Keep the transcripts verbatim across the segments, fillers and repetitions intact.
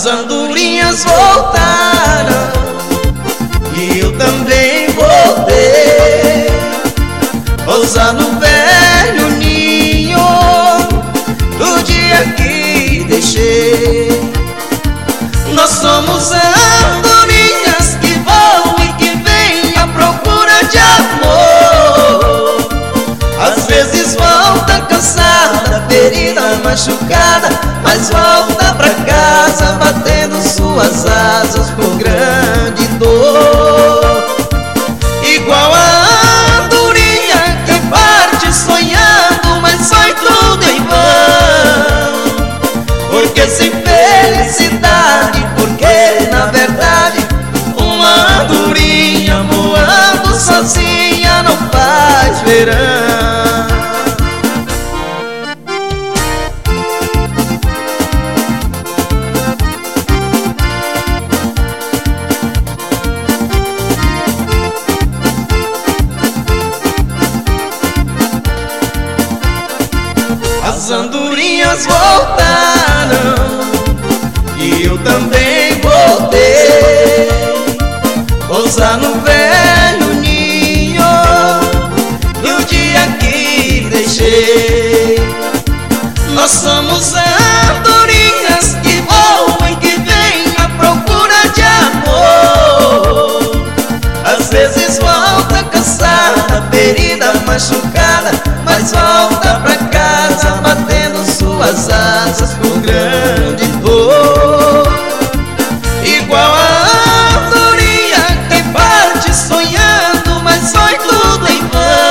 As andorinhas voltaram e eu também voltei, pousar no velho ninho do dia que deixei. Nós somos andorinhas que voam e que vêm à procura de amor. Às vezes volta cansada, ferida, machucada, mas volta pra casa batendo suas asas por grande dor. Igual a andorinha que parte sonhando, mas foi tudo em vão. Porque sem felicidade, porque na verdade uma andorinha voando sozinha não faz verão. As andorinhas voltaram e eu também voltei, pousar no velho ninho do dia que deixei. Nós somos andorinhas que voam e que vêm à procura de amor. Às vezes volta cansada, ferida, machucada, mas volta pra casa batendo suas asas com grande dor. Igual a andorinha que parte sonhando, mas foi tudo em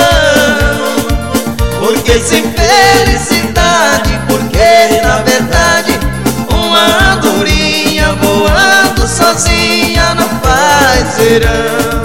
vão. Porque sem felicidade, porque na verdade uma andorinha voando sozinha não faz verão.